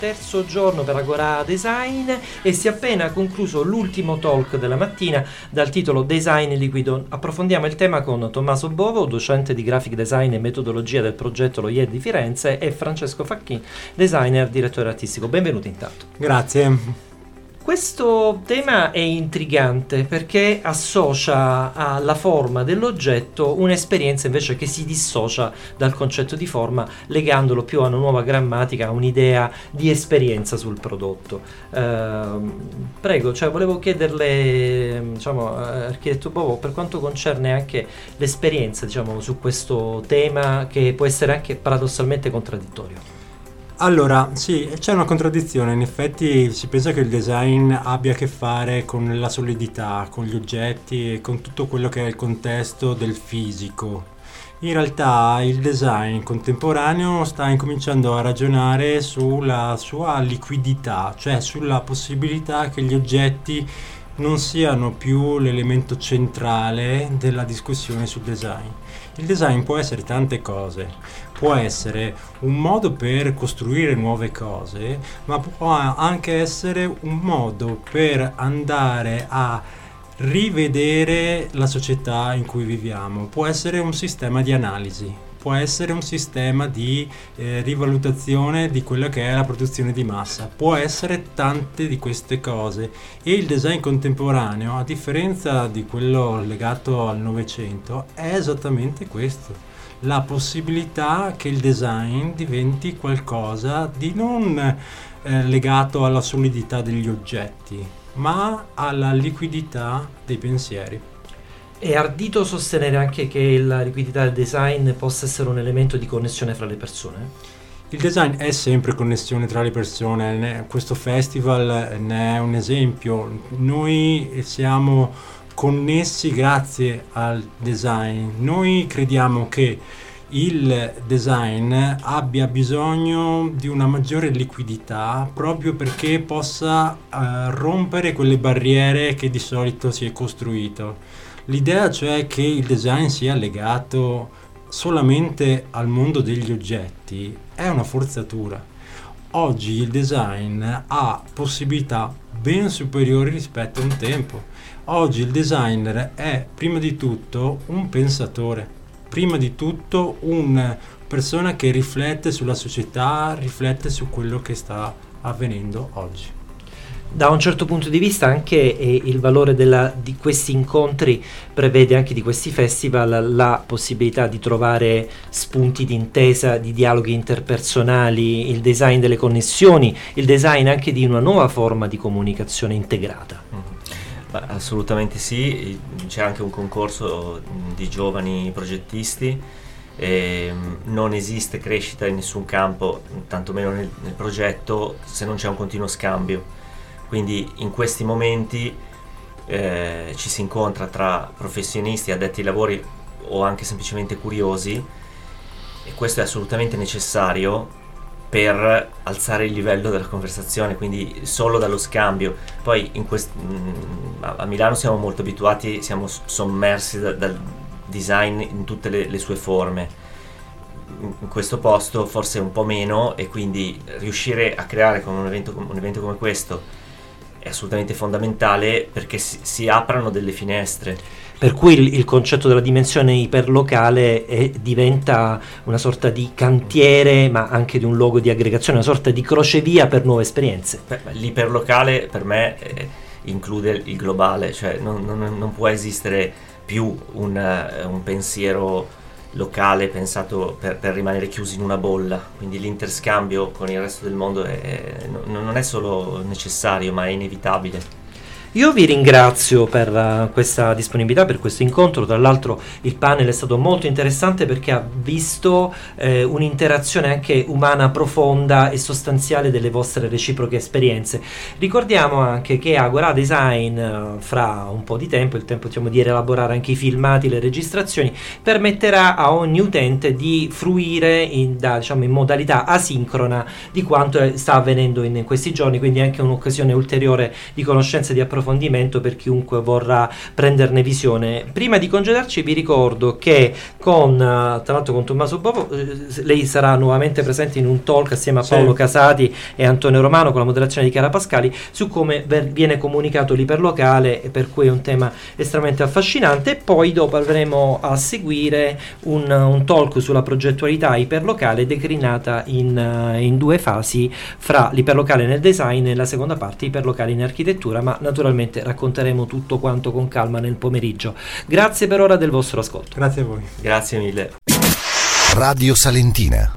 Terzo giorno per Agora Design e si è appena concluso l'ultimo talk della mattina dal titolo Design Liquido. Approfondiamo il tema con Tommaso Bovo, docente di graphic design e metodologia del progetto Lo IED di Firenze, e Francesco Facchin, designer, direttore artistico. Benvenuti intanto. Grazie. Questo tema è intrigante perché associa alla forma dell'oggetto un'esperienza invece che si dissocia dal concetto di forma, legandolo più a una nuova grammatica, a un'idea di esperienza sul prodotto. Prego, volevo chiederle, architetto Bovo, per quanto concerne anche l'esperienza, su questo tema che può essere anche paradossalmente contraddittorio. Allora, sì, c'è una contraddizione. In effetti si pensa che il design abbia a che fare con la solidità, con gli oggetti e con tutto quello che è il contesto del fisico. In realtà il design contemporaneo sta incominciando a ragionare sulla sua liquidità, cioè sulla possibilità che gli oggetti non siano più l'elemento centrale della discussione sul design. Il design può essere tante cose, può essere un modo per costruire nuove cose, ma può anche essere un modo per andare a rivedere la società in cui viviamo, può essere un sistema di analisi, può essere un sistema di rivalutazione di quella che è la produzione di massa, può essere tante di queste cose, e il design contemporaneo, a differenza di quello legato al Novecento, è esattamente questo: la possibilità che il design diventi qualcosa di non legato alla solidità degli oggetti, ma alla liquidità dei pensieri. È ardito sostenere anche che la liquidità del design possa essere un elemento di connessione fra le persone? Il design è sempre connessione tra le persone, questo festival ne è un esempio. Noi siamo connessi grazie al design. Noi crediamo che il design abbia bisogno di una maggiore liquidità proprio perché possa rompere quelle barriere che di solito si è costruito. L'idea cioè che il design sia legato solamente al mondo degli oggetti è una forzatura. Oggi il design ha possibilità ben superiori rispetto a un tempo. Oggi il designer è prima di tutto un pensatore, prima di tutto una persona che riflette sulla società, riflette su quello che sta avvenendo oggi. Da un certo punto di vista anche il valore di questi incontri prevede, anche di questi festival, la possibilità di trovare spunti di intesa, di dialoghi interpersonali, il design delle connessioni, il design anche di una nuova forma di comunicazione integrata. Assolutamente sì, c'è anche un concorso di giovani progettisti. Non esiste crescita in nessun campo, tantomeno nel progetto, se non c'è un continuo scambio. Quindi in questi momenti ci si incontra tra professionisti, addetti ai lavori o anche semplicemente curiosi, e questo è assolutamente necessario per alzare il livello della conversazione, quindi solo dallo scambio. Poi a Milano siamo molto abituati, siamo sommersi dal design in tutte le sue forme. In questo posto forse un po' meno, e quindi riuscire a creare con un evento come questo è assolutamente fondamentale perché si aprano delle finestre. Per cui il concetto della dimensione iperlocale diventa una sorta di cantiere, ma anche di un luogo di aggregazione, una sorta di crocevia per nuove esperienze. L'iperlocale per me include il globale, cioè non può esistere più un pensiero locale pensato per rimanere chiusi in una bolla. Quindi l'interscambio con il resto del mondo non è solo necessario, ma è inevitabile. Io vi ringrazio per questa disponibilità, per questo incontro. Tra l'altro il panel è stato molto interessante perché ha visto un'interazione anche umana profonda e sostanziale delle vostre reciproche esperienze. Ricordiamo anche che Agora Design fra un po' di tempo, il tempo di rielaborare anche i filmati, le registrazioni, permetterà a ogni utente di fruire in modalità asincrona di quanto sta avvenendo in questi giorni, quindi anche un'occasione ulteriore di conoscenza e di approfondimento approfondimento per chiunque vorrà prenderne visione. Prima di congedarci vi ricordo che tra l'altro con Tommaso Bovo lei sarà nuovamente presente in un talk assieme a Paolo Casati e Antonio Romano con la moderazione di Chiara Pascali su come viene comunicato l'iperlocale, per cui è un tema estremamente affascinante. Poi dopo avremo a seguire un talk sulla progettualità iperlocale declinata in 2 fasi, fra l'iperlocale nel design e la seconda parte iperlocale in architettura, ma naturalmente racconteremo tutto quanto con calma nel pomeriggio. Grazie per ora del vostro ascolto. Grazie a voi. Grazie mille. Radio Salentina.